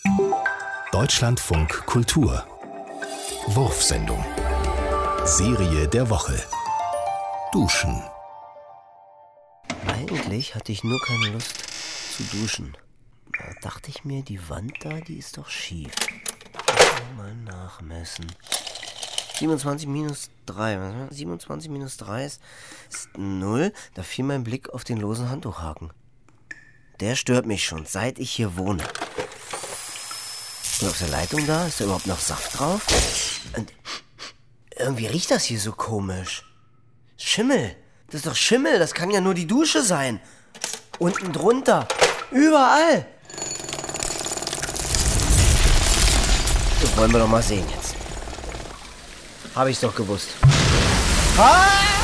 Deutschlandfunk Kultur Wurfsendung Serie der Woche Duschen. Eigentlich hatte ich nur keine Lust zu duschen. Da dachte ich mir, die Wand da, die ist doch schief. Mal nachmessen. 27 minus 3. 27 minus 3 ist 0. Da fiel mein Blick auf den losen Handtuchhaken. Der stört mich schon, seit ich hier wohne. Und auf der Leitung da, ist da überhaupt noch Saft drauf? Und irgendwie riecht das hier so komisch. Schimmel. Das ist doch Schimmel, das kann ja nur die Dusche sein. Unten drunter. Überall. Das wollen wir doch mal sehen jetzt. Hab ich's doch gewusst. Ah!